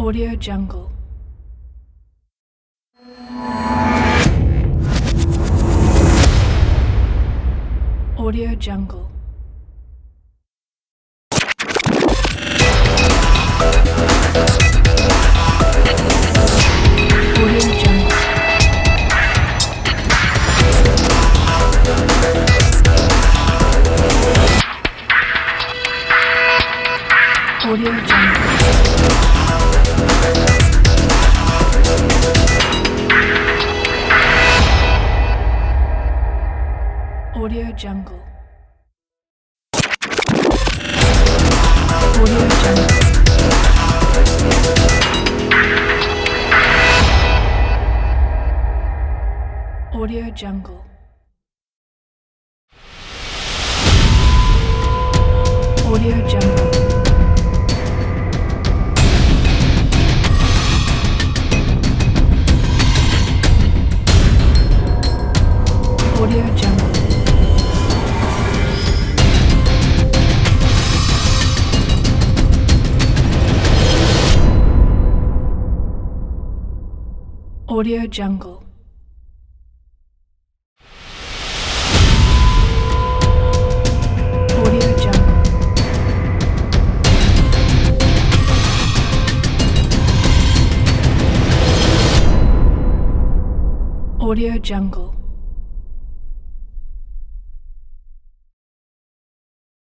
Audio Jungle. Audio Jungle. Audio Jungle. Audio Jungle. Audio Jungle. Audio Jungle. Audio Jungle. Audio Jungle. Audio Jungle. Audio Jungle. Audio Jungle. Audio Jungle.